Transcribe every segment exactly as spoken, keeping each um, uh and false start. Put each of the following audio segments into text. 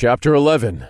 Chapter eleven.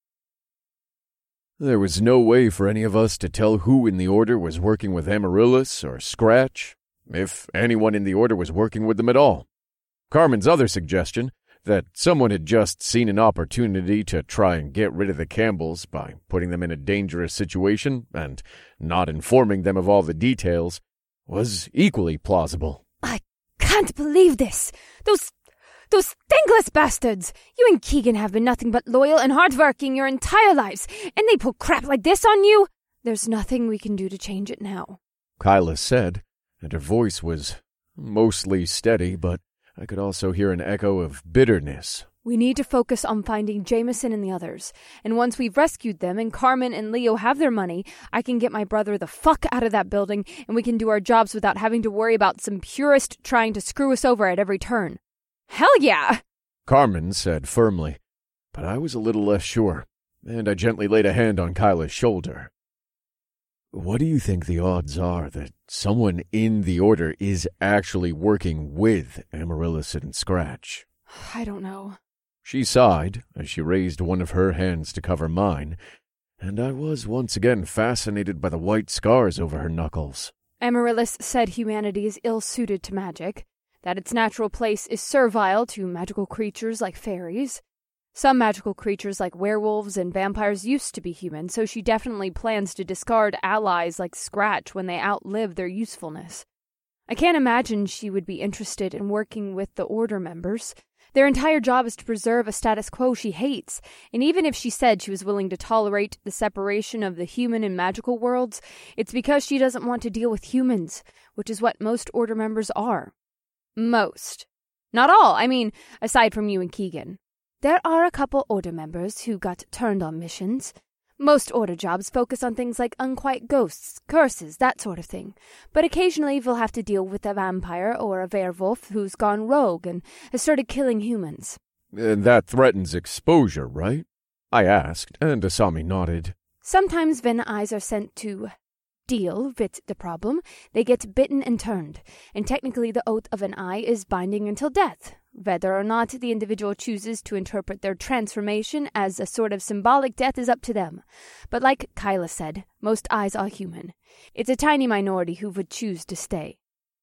There was no way for any of us to tell who in the Order was working with Amaryllis or Scratch, if anyone in the Order was working with them at all. Carmen's other suggestion, that someone had just seen an opportunity to try and get rid of the Campbells by putting them in a dangerous situation and not informing them of all the details, was equally plausible. I can't believe this! Those... Those thankless bastards! You and Keegan have been nothing but loyal and hardworking your entire lives, and they pull crap like this on you? There's nothing we can do to change it now, Kyla said, and her voice was mostly steady, but I could also hear an echo of bitterness. We need to focus on finding Jameson and the others, and once we've rescued them and Carmen and Leo have their money, I can get my brother the fuck out of that building, and we can do our jobs without having to worry about some purist trying to screw us over at every turn. Hell yeah! Carmen said firmly, but I was a little less sure, and I gently laid a hand on Kyla's shoulder. What do you think the odds are that someone in the Order is actually working with Amaryllis and Scratch? I don't know. She sighed as she raised one of her hands to cover mine, and I was once again fascinated by the white scars over her knuckles. Amaryllis said humanity is ill-suited to magic, that its natural place is servile to magical creatures like fairies. Some magical creatures like werewolves and vampires used to be human, so she definitely plans to discard allies like Scratch when they outlive their usefulness. I can't imagine she would be interested in working with the Order members. Their entire job is to preserve a status quo she hates, and even if she said she was willing to tolerate the separation of the human and magical worlds, it's because she doesn't want to deal with humans, which is what most Order members are. Most. Not all, I mean, aside from you and Keegan. There are a couple Order members who got turned on missions. Most Order jobs focus on things like unquiet ghosts, curses, that sort of thing. But occasionally we'll have to deal with a vampire or a werewolf who's gone rogue and has started killing humans. And that threatens exposure, right? I asked, and Asami nodded. Sometimes when eyes are sent to deal with the problem, they get bitten and turned, and technically the oath of an eye is binding until death. Whether or not the individual chooses to interpret their transformation as a sort of symbolic death is up to them. But like Kyla said, most eyes are human. It's a tiny minority who would choose to stay.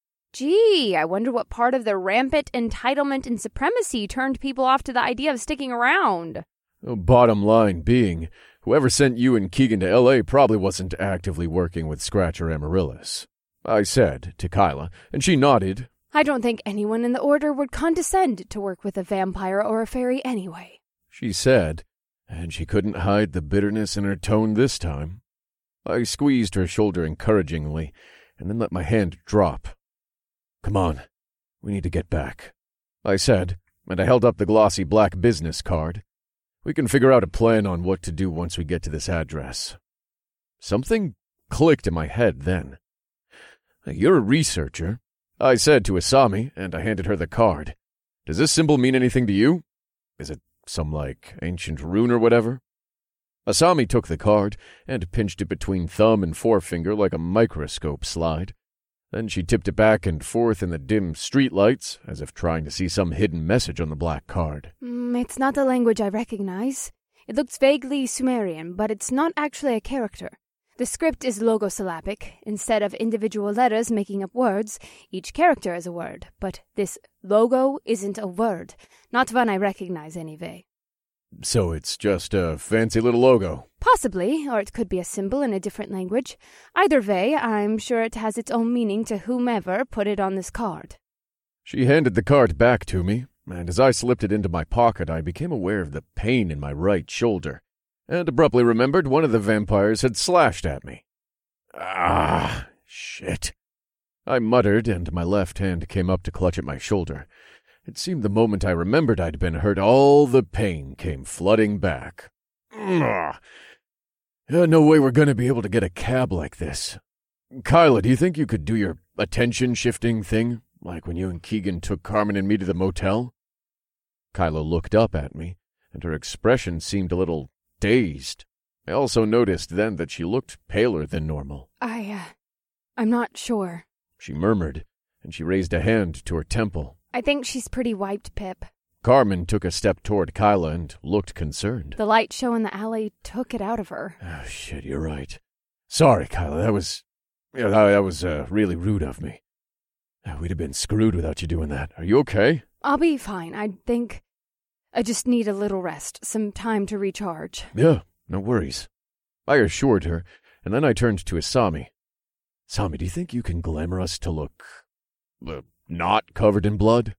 Gee, I wonder what part of their rampant entitlement and supremacy turned people off to the idea of sticking around. Bottom line being, whoever sent you and Keegan to L A probably wasn't actively working with Scratch or Amaryllis, I said to Kyla, and she nodded. I don't think anyone in the Order would condescend to work with a vampire or a fairy anyway, she said, and she couldn't hide the bitterness in her tone this time. I squeezed her shoulder encouragingly, and then let my hand drop. Come on, we need to get back, I said, and I held up the glossy black business card. We can figure out a plan on what to do once we get to this address. Something clicked in my head then. You're a researcher, I said to Asami, and I handed her the card. Does this symbol mean anything to you? Is it some, like, ancient rune or whatever? Asami took the card and pinched it between thumb and forefinger like a microscope slide. Then she tipped it back and forth in the dim streetlights, as if trying to see some hidden message on the black card. Mm, it's not a language I recognize. It looks vaguely Sumerian, but it's not actually a character. The script is logosyllabic. Instead of individual letters making up words, each character is a word. But this logo isn't a word. Not one I recognize anyway. So it's just a fancy little logo? Possibly, or it could be a symbol in a different language. Either way, I'm sure it has its own meaning to whomever put it on this card. She handed the card back to me, and as I slipped it into my pocket, I became aware of the pain in my right shoulder, and abruptly remembered one of the vampires had slashed at me. Ah, shit. I muttered, and my left hand came up to clutch at my shoulder. It seemed the moment I remembered I'd been hurt, all the pain came flooding back. Ugh. No way we're going to be able to get a cab like this. Kyla, do you think you could do your attention-shifting thing, like when you and Keegan took Carmen and me to the motel? Kyla looked up at me, and her expression seemed a little dazed. I also noticed then that she looked paler than normal. I, uh, I'm not sure, she murmured, and she raised a hand to her temple. I think she's pretty wiped, Pip. Carmen took a step toward Kyla and looked concerned. The light show in the alley took it out of her. Oh, shit, you're right. Sorry, Kyla, that was... Yeah, that, that was uh, really rude of me. We'd have been screwed without you doing that. Are you okay? I'll be fine. I think I just need a little rest, some time to recharge. Yeah, no worries. I assured her, and then I turned to Asami. Asami, do you think you can glamour us to look... Uh, not covered in blood?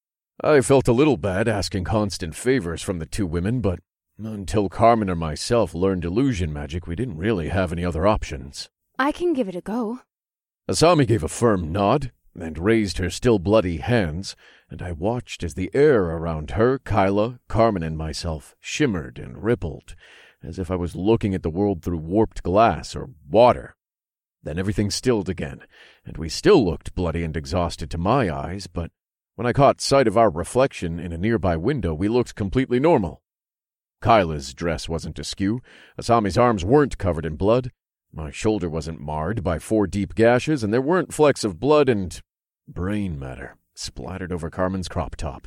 I felt a little bad asking constant favors from the two women, but until Carmen or myself learned illusion magic, we didn't really have any other options. I can give it a go. Asami gave a firm nod and raised her still bloody hands, and I watched as the air around her, Kyla, Carmen, and myself shimmered and rippled, as if I was looking at the world through warped glass or water. Then everything stilled again, and we still looked bloody and exhausted to my eyes, but when I caught sight of our reflection in a nearby window, we looked completely normal. Kyla's dress wasn't askew, Asami's arms weren't covered in blood, my shoulder wasn't marred by four deep gashes, and there weren't flecks of blood and brain matter splattered over Carmen's crop top.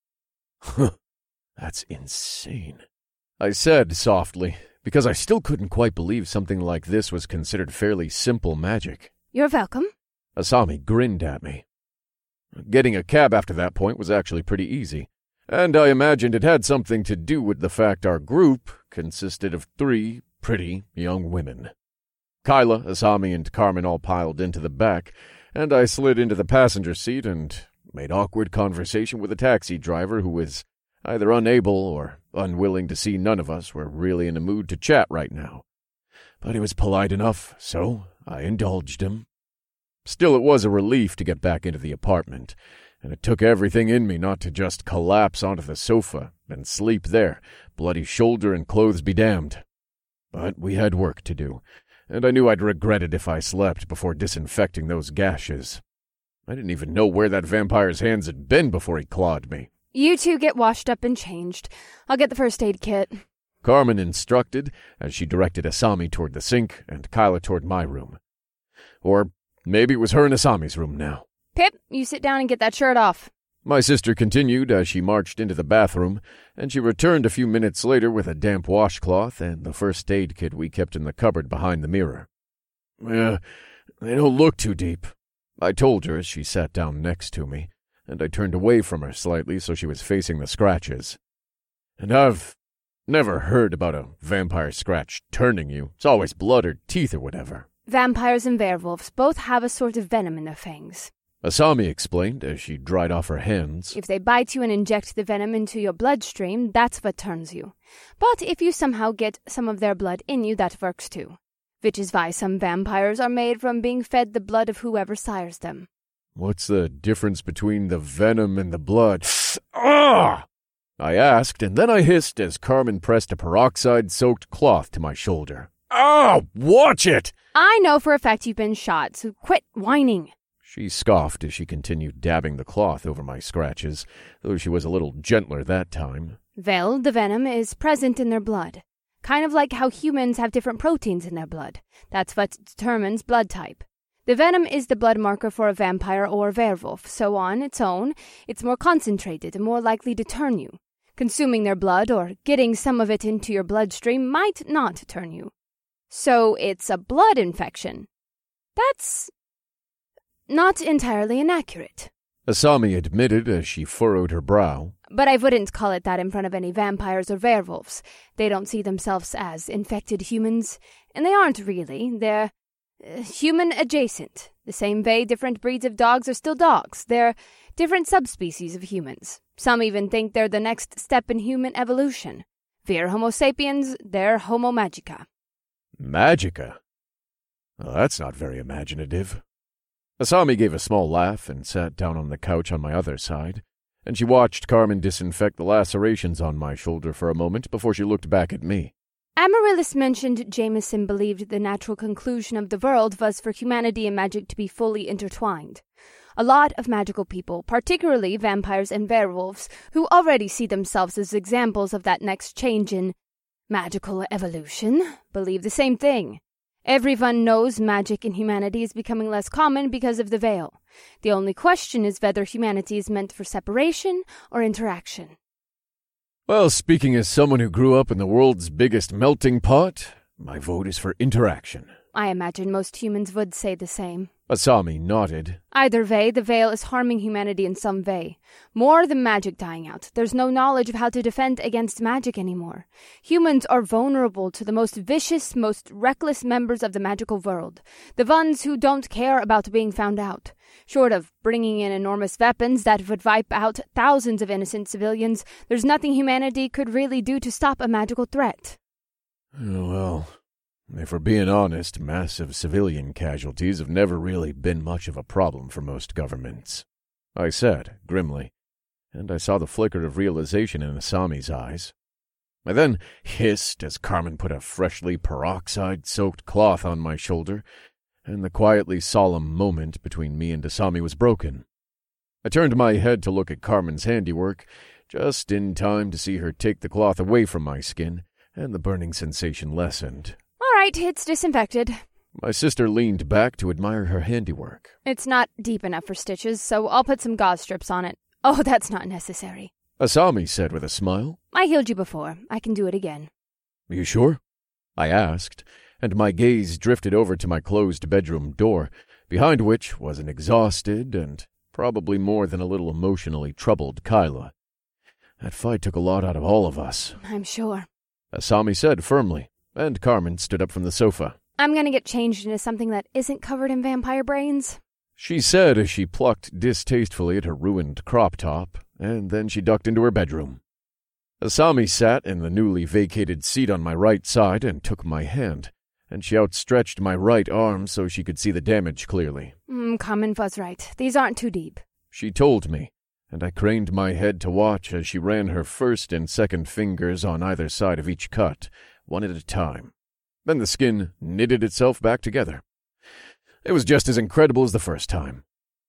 Huh, that's insane, I said softly, because I still couldn't quite believe something like this was considered fairly simple magic. You're welcome. Asami grinned at me. Getting a cab after that point was actually pretty easy, and I imagined it had something to do with the fact our group consisted of three pretty young women. Kyla, Asami, and Carmen all piled into the back, and I slid into the passenger seat and made awkward conversation with a taxi driver who was either unable or unwilling to see none of us were really in a mood to chat right now. But he was polite enough, so I indulged him. Still, it was a relief to get back into the apartment, and it took everything in me not to just collapse onto the sofa and sleep there, bloody shoulder and clothes be damned. But we had work to do, and I knew I'd regret it if I slept before disinfecting those gashes. I didn't even know where that vampire's hands had been before he clawed me. You two get washed up and changed. I'll get the first aid kit. Carmen instructed as she directed Asami toward the sink and Kyla toward my room. Or maybe it was her and Asami's room now. Pip, you sit down and get that shirt off. My sister continued as she marched into the bathroom, and she returned a few minutes later with a damp washcloth and the first aid kit we kept in the cupboard behind the mirror. Yeah, they don't look too deep, I told her as she sat down next to me, and I turned away from her slightly so she was facing the scratches. And I've never heard about a vampire scratch turning you. It's always blood or teeth or whatever. Vampires and werewolves both have a sort of venom in their fangs. Asami explained as she dried off her hands. If they bite you and inject the venom into your bloodstream, that's what turns you. But if you somehow get some of their blood in you, that works too. Which is why some vampires are made from being fed the blood of whoever sires them. What's the difference between the venom and the blood? Ah! I asked, and then I hissed as Carmen pressed a peroxide-soaked cloth to my shoulder. Ah! Watch it! I know for a fact you've been shot, so quit whining. She scoffed as she continued dabbing the cloth over my scratches, though she was a little gentler that time. Well, the venom is present in their blood. Kind of like how humans have different proteins in their blood. That's what determines blood type. The venom is the blood marker for a vampire or werewolf, so on its own, it's more concentrated and more likely to turn you. Consuming their blood or getting some of it into your bloodstream might not turn you. So it's a blood infection. That's not entirely inaccurate. Asami admitted as she furrowed her brow. But I wouldn't call it that in front of any vampires or werewolves. They don't see themselves as infected humans, and they aren't really. They're uh, human-adjacent. The same way different breeds of dogs are still dogs. They're different subspecies of humans. Some even think they're the next step in human evolution. We're Homo sapiens, they're Homo magica. Magica? Well, that's not very imaginative. Asami gave a small laugh and sat down on the couch on my other side, and she watched Carmen disinfect the lacerations on my shoulder for a moment before she looked back at me. Amaryllis mentioned Jameson believed the natural conclusion of the world was for humanity and magic to be fully intertwined. A lot of magical people, particularly vampires and werewolves, who already see themselves as examples of that next change in magical evolution, believe the same thing. Everyone knows magic in humanity is becoming less common because of the veil. The only question is whether humanity is meant for separation or interaction. Well, speaking as someone who grew up in the world's biggest melting pot, my vote is for interaction. I imagine most humans would say the same. Asami nodded. Either way, the Veil is harming humanity in some way. More than magic dying out. There's no knowledge of how to defend against magic anymore. Humans are vulnerable to the most vicious, most reckless members of the magical world. The ones who don't care about being found out. Short of bringing in enormous weapons that would wipe out thousands of innocent civilians, there's nothing humanity could really do to stop a magical threat. Oh, well... If we're being honest, massive civilian casualties have never really been much of a problem for most governments, I said, grimly, and I saw the flicker of realization in Asami's eyes. I then hissed as Carmen put a freshly peroxide-soaked cloth on my shoulder, and the quietly solemn moment between me and Asami was broken. I turned my head to look at Carmen's handiwork, just in time to see her take the cloth away from my skin, and the burning sensation lessened. All right, it's disinfected. My sister leaned back to admire her handiwork. It's not deep enough for stitches, so I'll put some gauze strips on it. Oh, that's not necessary. Asami said with a smile. I healed you before. I can do it again. Are you sure? I asked, and my gaze drifted over to my closed bedroom door, behind which was an exhausted and probably more than a little emotionally troubled Kyla. That fight took a lot out of all of us. I'm sure. Asami said firmly. And Carmen stood up from the sofa. I'm gonna get changed into something that isn't covered in vampire brains, she said as she plucked distastefully at her ruined crop top, and then she ducked into her bedroom. Asami sat in the newly vacated seat on my right side and took my hand, and she outstretched my right arm so she could see the damage clearly. Mm, Carmen was right. These aren't too deep, she told me, and I craned my head to watch as she ran her first and second fingers on either side of each cut, one at a time. Then the skin knitted itself back together. It was just as incredible as the first time.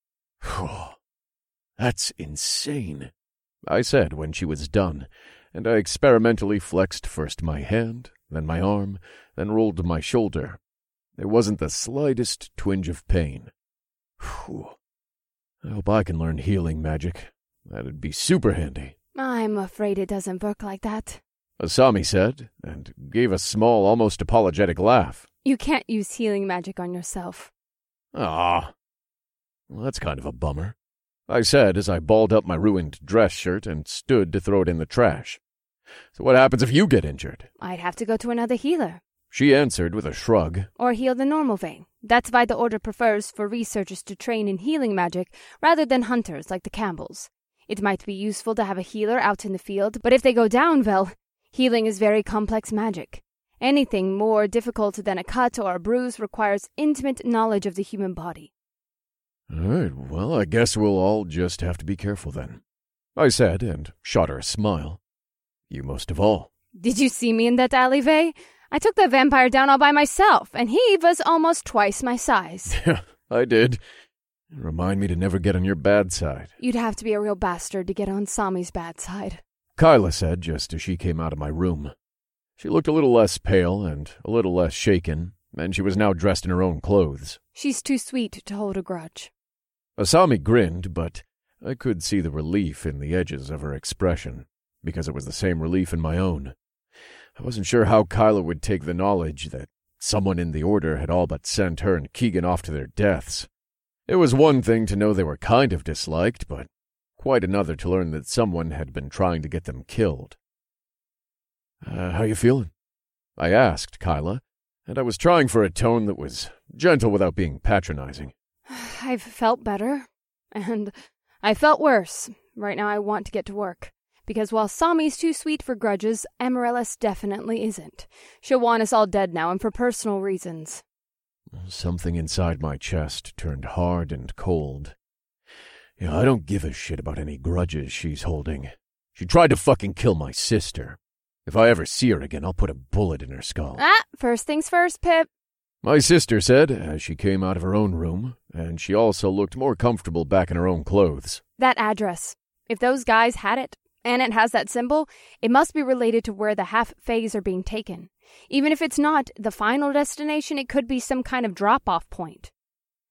That's insane, I said when she was done, and I experimentally flexed first my hand, then my arm, then rolled my shoulder. There wasn't the slightest twinge of pain. Whew. I hope I can learn healing magic. That'd be super handy. I'm afraid it doesn't work like that, Asami said, and gave a small, almost apologetic laugh. You can't use healing magic on yourself. Ah, well, that's kind of a bummer, I said as I balled up my ruined dress shirt and stood to throw it in the trash. So what happens if you get injured? I'd have to go to another healer, she answered with a shrug. Or heal the normal way. That's why the Order prefers for researchers to train in healing magic rather than hunters like the Campbells. It might be useful to have a healer out in the field, but if they go down, well, healing is very complex magic. Anything more difficult than a cut or a bruise requires intimate knowledge of the human body. All right, well, I guess we'll all just have to be careful then, I said, and shot her a smile. You most of all. Did you see me in that alleyway? I took the vampire down all by myself, and he was almost twice my size. Yeah, I did. Remind me to never get on your bad side. You'd have to be a real bastard to get on Sami's bad side, Kyla said just as she came out of my room. She looked a little less pale and a little less shaken, and she was now dressed in her own clothes. She's too sweet to hold a grudge. Asami grinned, but I could see the relief in the edges of her expression, because it was the same relief in my own. I wasn't sure how Kyla would take the knowledge that someone in the Order had all but sent her and Keegan off to their deaths. It was one thing to know they were kind of disliked, but quite another to learn that someone had been trying to get them killed. Uh, how you feeling? I asked Kyla, and I was trying for a tone that was gentle without being patronizing. I've felt better, and I felt worse. Right now I want to get to work, because while Sami's too sweet for grudges, Amaryllis definitely isn't. She'll want us all dead now, and for personal reasons. Something inside my chest turned hard and cold. Yeah, I don't give a shit about any grudges she's holding. She tried to fucking kill my sister. If I ever see her again, I'll put a bullet in her skull. Ah, first things first, Pip. My sister said as she came out of her own room, and she also looked more comfortable back in her own clothes. That address. If those guys had it, and it has that symbol, it must be related to where the half-fays are being taken. Even if it's not the final destination, it could be some kind of drop-off point.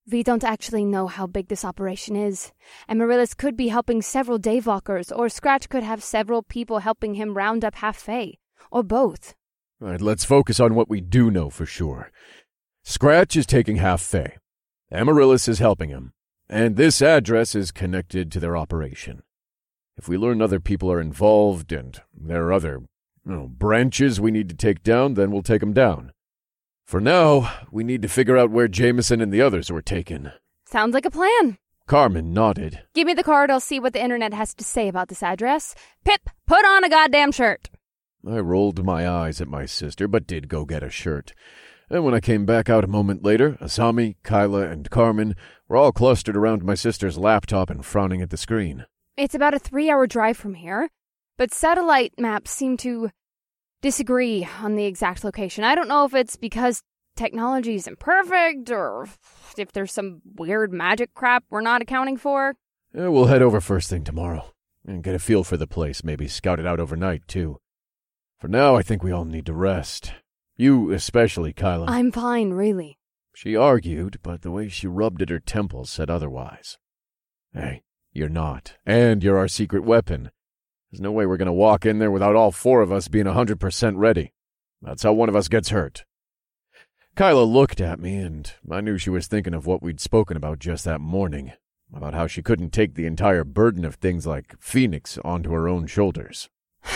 We don't actually know how big this operation is. Amaryllis could be helping several Daywalkers, or Scratch could have several people helping him round up half Fae. Or both. All right, let's focus on what we do know for sure. Scratch is taking half Fae. Amaryllis is helping him. And this address is connected to their operation. If we learn other people are involved and there are other you know, branches we need to take down, then we'll take them down. For now, we need to figure out where Jameson and the others were taken. Sounds like a plan. Carmen nodded. Give me the card, I'll see what the internet has to say about this address. Pip, put on a goddamn shirt. I rolled my eyes at my sister, but did go get a shirt. And when I came back out a moment later, Asami, Kyla, and Carmen were all clustered around my sister's laptop and frowning at the screen. It's about a three-hour drive from here, but satellite maps seem to disagree on the exact location. I don't know if it's because technology is imperfect or if there's some weird magic crap we're not accounting for. Yeah, we'll head over first thing tomorrow and get a feel for the place, maybe scout it out overnight, too. For now, I think we all need to rest. You especially, Kyla. I'm fine, really. She argued, but the way she rubbed at her temples said otherwise. Hey, you're not. And you're our secret weapon. There's no way we're going to walk in there without all four of us being one hundred percent ready. That's how one of us gets hurt. Kyla looked at me, and I knew she was thinking of what we'd spoken about just that morning, about how she couldn't take the entire burden of things like Phoenix onto her own shoulders.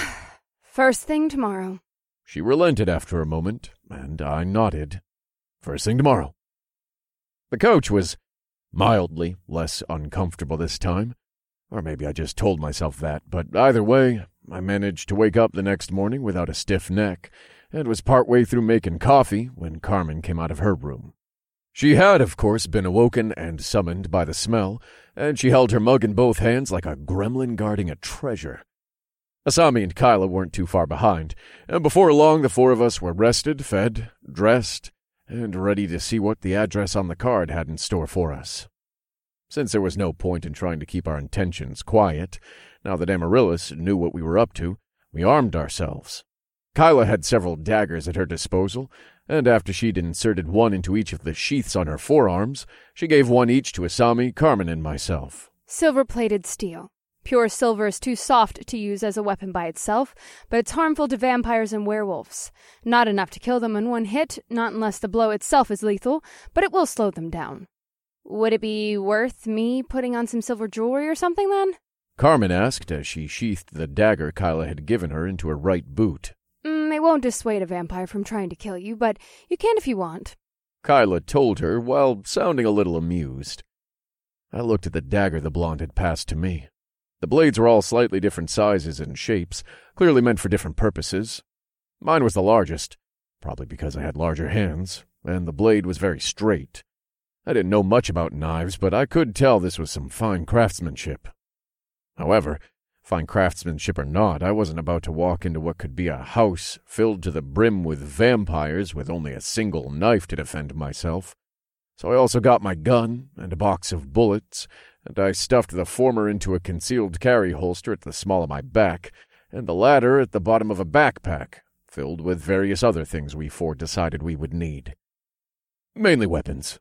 First thing tomorrow. She relented after a moment, and I nodded. First thing tomorrow. The coach was mildly less uncomfortable this time. Or maybe I just told myself that, but either way, I managed to wake up the next morning without a stiff neck, and was partway through making coffee when Carmen came out of her room. She had, of course, been awoken and summoned by the smell, and she held her mug in both hands like a gremlin guarding a treasure. Asami and Kyla weren't too far behind, and before long the four of us were rested, fed, dressed, and ready to see what the address on the card had in store for us. Since there was no point in trying to keep our intentions quiet, now that Amaryllis knew what we were up to, we armed ourselves. Kyla had several daggers at her disposal, and after she'd inserted one into each of the sheaths on her forearms, she gave one each to Asami, Carmen, and myself. Silver-plated steel. Pure silver is too soft to use as a weapon by itself, but it's harmful to vampires and werewolves. Not enough to kill them in one hit, not unless the blow itself is lethal, but it will slow them down. Would it be worth me putting on some silver jewelry or something, then? Carmen asked as she sheathed the dagger Kyla had given her into her right boot. Mm, it won't dissuade a vampire from trying to kill you, but you can if you want. Kyla told her, while sounding a little amused. I looked at the dagger the blonde had passed to me. The blades were all slightly different sizes and shapes, clearly meant for different purposes. Mine was the largest, probably because I had larger hands, and the blade was very straight. I didn't know much about knives, but I could tell this was some fine craftsmanship. However, fine craftsmanship or not, I wasn't about to walk into what could be a house filled to the brim with vampires with only a single knife to defend myself. So I also got my gun and a box of bullets, and I stuffed the former into a concealed carry holster at the small of my back, and the latter at the bottom of a backpack, filled with various other things we four decided we would need. Mainly weapons.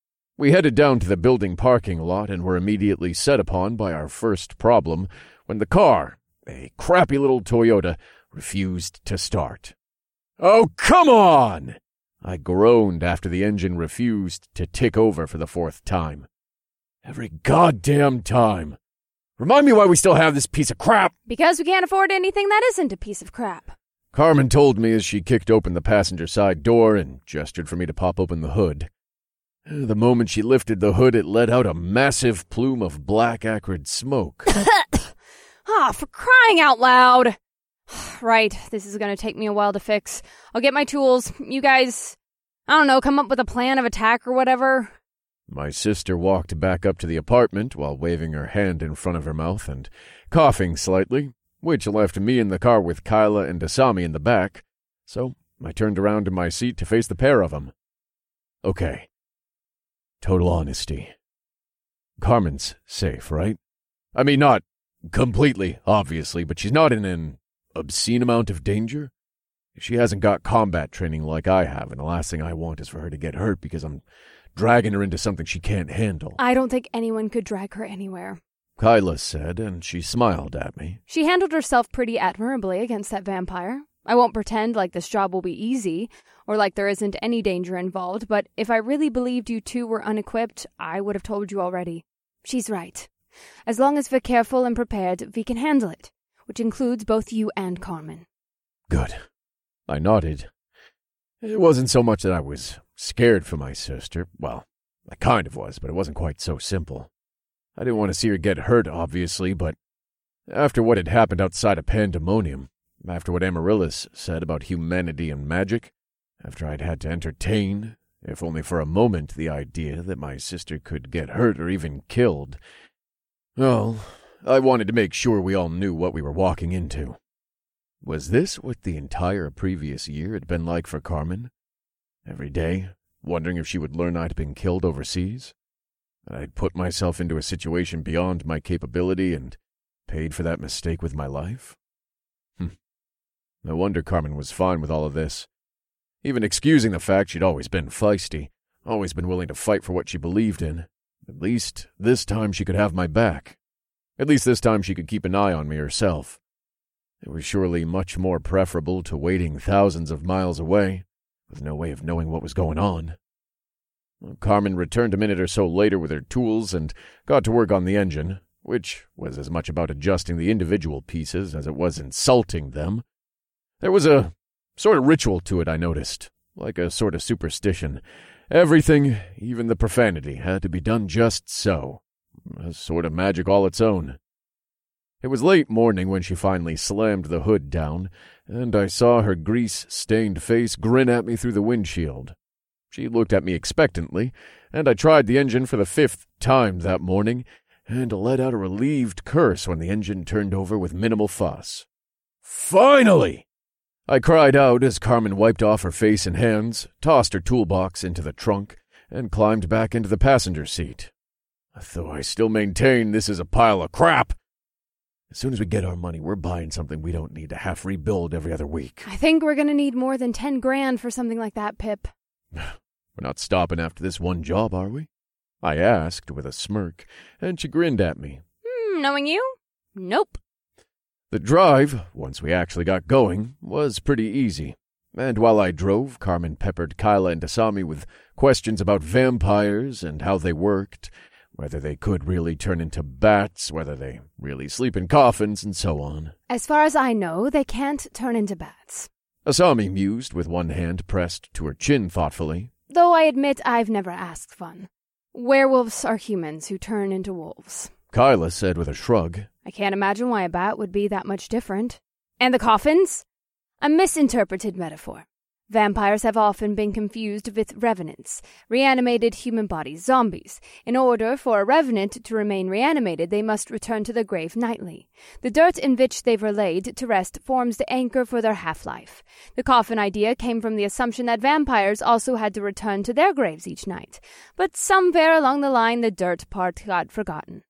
We headed down to the building parking lot and were immediately set upon by our first problem when the car, a crappy little Toyota, refused to start. "Oh, come on!" I groaned after the engine refused to tick over for the fourth time. Every goddamn time. Remind me why we still have this piece of crap. Because we can't afford anything that isn't a piece of crap. Carmen told me as she kicked open the passenger side door and gestured for me to pop open the hood. The moment she lifted the hood, it let out a massive plume of black, acrid smoke. Ah, for crying out loud! Right, this is going to take me a while to fix. I'll get my tools. You guys, I don't know, come up with a plan of attack or whatever. My sister walked back up to the apartment while waving her hand in front of her mouth and coughing slightly, which left me in the car with Kyla and Asami in the back, so I turned around in my seat to face the pair of them. Okay. Total honesty. Carmen's safe, right? I mean, not completely, obviously, but she's not in an obscene amount of danger. She hasn't got combat training like I have, and the last thing I want is for her to get hurt because I'm dragging her into something she can't handle. I don't think anyone could drag her anywhere, Kyla said, and she smiled at me. She handled herself pretty admirably against that vampire. I won't pretend like this job will be easy, or like there isn't any danger involved, but if I really believed you two were unequipped, I would have told you already. She's right. As long as we're careful and prepared, we can handle it, which includes both you and Carmen. Good. I nodded. It wasn't so much that I was scared for my sister. Well, I kind of was, but it wasn't quite so simple. I didn't want to see her get hurt, obviously, but after what had happened outside of Pandemonium, after what Amaryllis said about humanity and magic, after I'd had to entertain, if only for a moment, the idea that my sister could get hurt or even killed, well, I wanted to make sure we all knew what we were walking into. Was this what the entire previous year had been like for Carmen? Every day, wondering if she would learn I'd been killed overseas? That I'd put myself into a situation beyond my capability and paid for that mistake with my life? Hm. No wonder Carmen was fine with all of this. Even excusing the fact she'd always been feisty, always been willing to fight for what she believed in. At least this time she could have my back. At least this time she could keep an eye on me herself. It was surely much more preferable to waiting thousands of miles away, with no way of knowing what was going on. Carmen returned a minute or so later with her tools and got to work on the engine, which was as much about adjusting the individual pieces as it was insulting them. There was a sort of ritual to it, I noticed, like a sort of superstition. Everything, even the profanity, had to be done just so. A sort of magic all its own. It was late morning when she finally slammed the hood down, and I saw her grease-stained face grin at me through the windshield. She looked at me expectantly, and I tried the engine for the fifth time that morning, and let out a relieved curse when the engine turned over with minimal fuss. "Finally!" I cried out as Carmen wiped off her face and hands, tossed her toolbox into the trunk, and climbed back into the passenger seat. Though I still maintain this is a pile of crap. As soon as we get our money, we're buying something we don't need to half rebuild every other week. I think we're going to need more than ten grand for something like that, Pip. We're not stopping after this one job, are we? I asked with a smirk, and she grinned at me. Hmm, knowing you? Nope. The drive, once we actually got going, was pretty easy. And while I drove, Carmen peppered Kyla and Asami with questions about vampires and how they worked, whether they could really turn into bats, whether they really sleep in coffins, and so on. As far as I know, they can't turn into bats. Asami mused with one hand pressed to her chin thoughtfully. Though I admit I've never asked one. Werewolves are humans who turn into wolves. Kyla said with a shrug. I can't imagine why a bat would be that much different. And the coffins? A misinterpreted metaphor. Vampires have often been confused with revenants, reanimated human bodies, zombies. In order for a revenant to remain reanimated, they must return to the grave nightly. The dirt in which they've were laid to rest forms the anchor for their half-life. The coffin idea came from the assumption that vampires also had to return to their graves each night. But somewhere along the line, the dirt part got forgotten.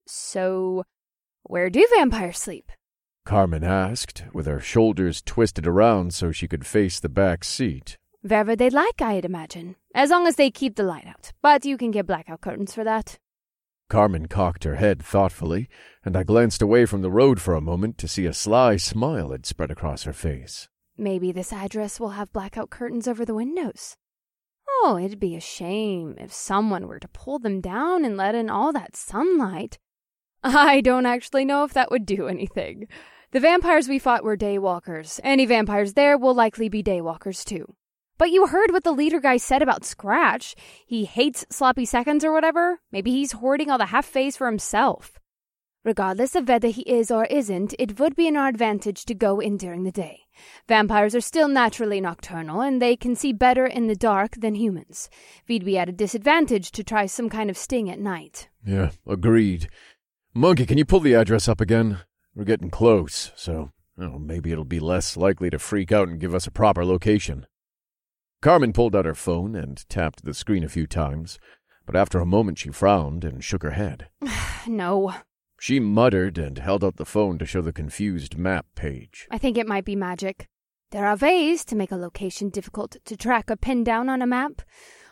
So, where do vampires sleep? Carmen asked, with her shoulders twisted around so she could face the back seat. Wherever they'd like, I'd imagine. As long as they keep the light out. But you can get blackout curtains for that. Carmen cocked her head thoughtfully, and I glanced away from the road for a moment to see a sly smile had spread across her face. Maybe this address will have blackout curtains over the windows. Oh, it'd be a shame if someone were to pull them down and let in all that sunlight. I don't actually know if that would do anything. The vampires we fought were daywalkers. Any vampires there will likely be daywalkers too. But you heard what the leader guy said about Scratch. He hates sloppy seconds or whatever. Maybe he's hoarding all the half-fays for himself. Regardless of whether he is or isn't, it would be in our advantage to go in during the day. Vampires are still naturally nocturnal, and they can see better in the dark than humans. We'd be at a disadvantage to try some kind of sting at night. Yeah, agreed. Monkey, can you pull the address up again? We're getting close, so oh, maybe it'll be less likely to freak out and give us a proper location. Carmen pulled out her phone and tapped the screen a few times, but after a moment she frowned and shook her head. No. She muttered and held out the phone to show the confused map page. I think it might be magic. There are ways to make a location difficult to track or pin down on a map.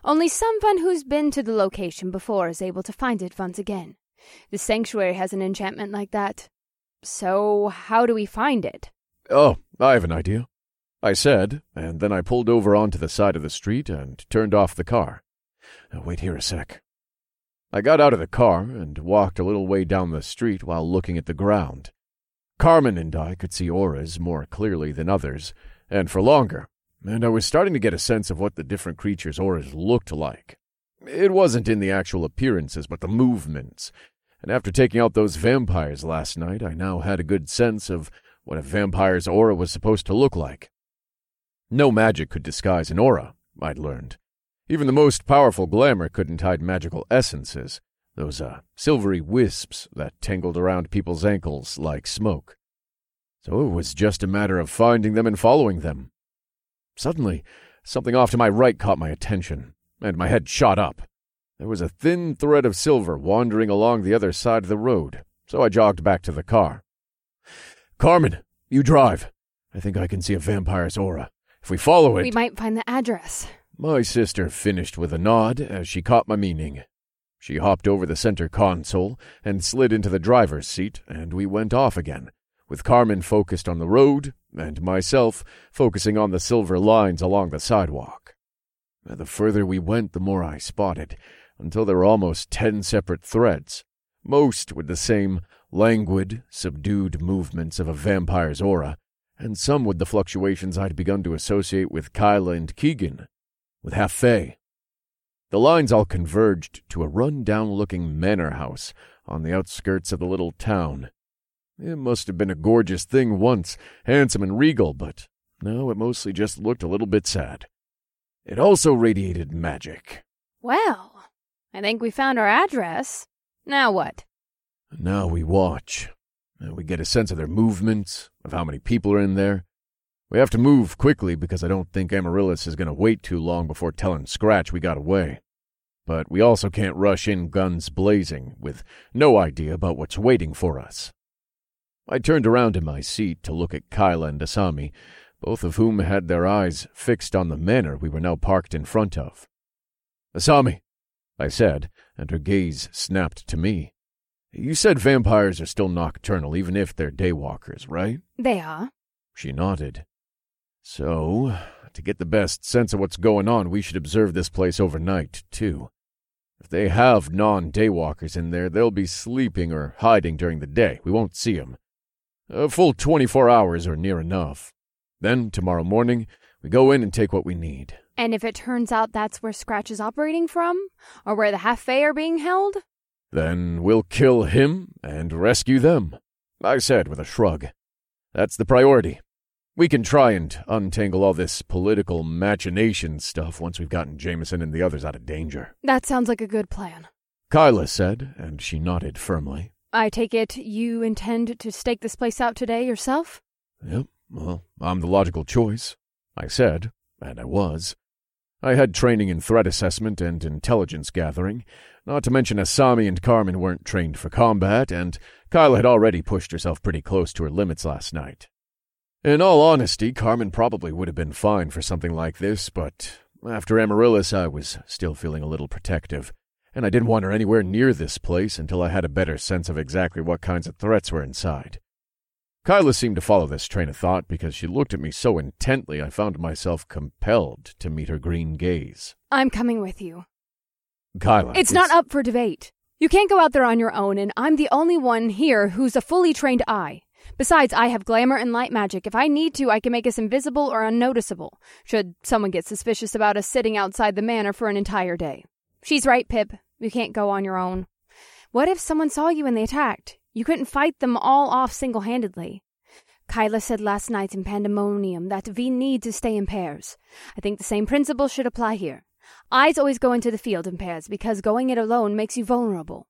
Only someone who's been to the location before is able to find it once again. The sanctuary has an enchantment like that. So, how do we find it? Oh, I have an idea, I said, and then I pulled over onto the side of the street and turned off the car. Now, wait here a sec. I got out of the car and walked a little way down the street while looking at the ground. Carmen and I could see auras more clearly than others, and for longer, and I was starting to get a sense of what the different creatures' auras looked like. It wasn't in the actual appearances, but the movements, and after taking out those vampires last night, I now had a good sense of what a vampire's aura was supposed to look like. No magic could disguise an aura, I'd learned. Even the most powerful glamour couldn't hide magical essences, those uh, silvery wisps that tangled around people's ankles like smoke. So it was just a matter of finding them and following them. Suddenly, something off to my right caught my attention, and my head shot up. There was a thin thread of silver wandering along the other side of the road, so I jogged back to the car. Carmen, you drive. I think I can see a vampire's aura. If we follow it... We might find the address. My sister finished with a nod as she caught my meaning. She hopped over the center console and slid into the driver's seat, and we went off again, with Carmen focused on the road and myself focusing on the silver lines along the sidewalk. The further we went, the more I spotted, until there were almost ten separate threads, most with the same languid, subdued movements of a vampire's aura, and some with the fluctuations I'd begun to associate with Kyla and Keegan, with Half-Fae. The lines all converged to a run-down-looking manor house on the outskirts of the little town. It must have been a gorgeous thing once, handsome and regal, but now it mostly just looked a little bit sad. It also radiated magic. Well, I think we found our address. Now what? Now we watch. We get a sense of their movements, of how many people are in there. We have to move quickly because I don't think Amaryllis is going to wait too long before telling Scratch we got away. But we also can't rush in guns blazing, with no idea about what's waiting for us. I turned around in my seat to look at Kyla and Asami, both of whom had their eyes fixed on the manor we were now parked in front of. Asami, I said, and her gaze snapped to me. You said vampires are still nocturnal, even if they're daywalkers, right? They are. She nodded. So, to get the best sense of what's going on, we should observe this place overnight, too. If they have non-daywalkers in there, they'll be sleeping or hiding during the day. We won't see them. A full twenty-four hours or near enough. Then, tomorrow morning, we go in and take what we need. And if it turns out that's where Scratch is operating from? Or where the Half-Fae are being held? Then we'll kill him and rescue them, I said with a shrug. That's the priority. We can try and untangle all this political machination stuff once we've gotten Jameson and the others out of danger. That sounds like a good plan, Kyla said, and she nodded firmly. I take it you intend to stake this place out today yourself? Yep, well, I'm the logical choice, I said, and I was. I had training in threat assessment and intelligence gathering, not to mention Asami and Carmen weren't trained for combat, and Kyla had already pushed herself pretty close to her limits last night. In all honesty, Carmen probably would have been fine for something like this, but after Amaryllis I was still feeling a little protective, and I didn't want her anywhere near this place until I had a better sense of exactly what kinds of threats were inside. Kyla seemed to follow this train of thought because she looked at me so intently I found myself compelled to meet her green gaze. I'm coming with you. Kyla, It's, it's not up for debate. You can't go out there on your own, and I'm the only one here who's a fully trained eye. Besides, I have glamour and light magic. If I need to, I can make us invisible or unnoticeable, should someone get suspicious about us sitting outside the manor for an entire day. She's right, Pip. You can't go on your own. What if someone saw you when they attacked? You couldn't fight them all off single-handedly. Kyla said last night in Pandemonium that we need to stay in pairs. I think the same principle should apply here. Eyes always go into the field in pairs because going it alone makes you vulnerable.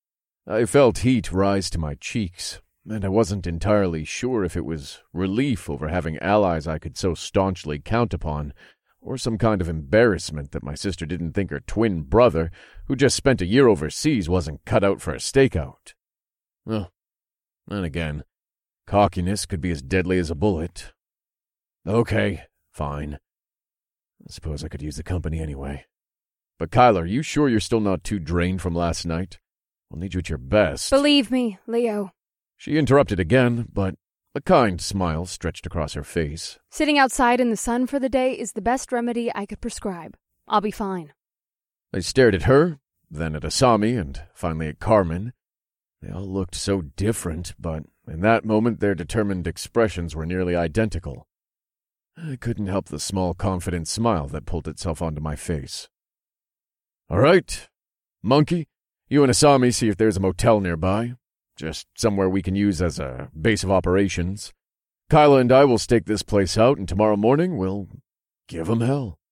I felt heat rise to my cheeks, and I wasn't entirely sure if it was relief over having allies I could so staunchly count upon, or some kind of embarrassment that my sister didn't think her twin brother, who just spent a year overseas, wasn't cut out for a stakeout. Well, then again, cockiness could be as deadly as a bullet. Okay, fine. I suppose I could use the company anyway. But Kyler, you sure you're still not too drained from last night? We'll need you at your best. Believe me, Leo. She interrupted again, but a kind smile stretched across her face. Sitting outside in the sun for the day is the best remedy I could prescribe. I'll be fine. I stared at her, then at Asami, and finally at Carmen. They all looked so different, but in that moment their determined expressions were nearly identical. I couldn't help the small, confident smile that pulled itself onto my face. All right, Monkey, you and Asami see if there's a motel nearby. Just somewhere we can use as a base of operations. Kyla and I will stake this place out, and tomorrow morning we'll give 'em hell.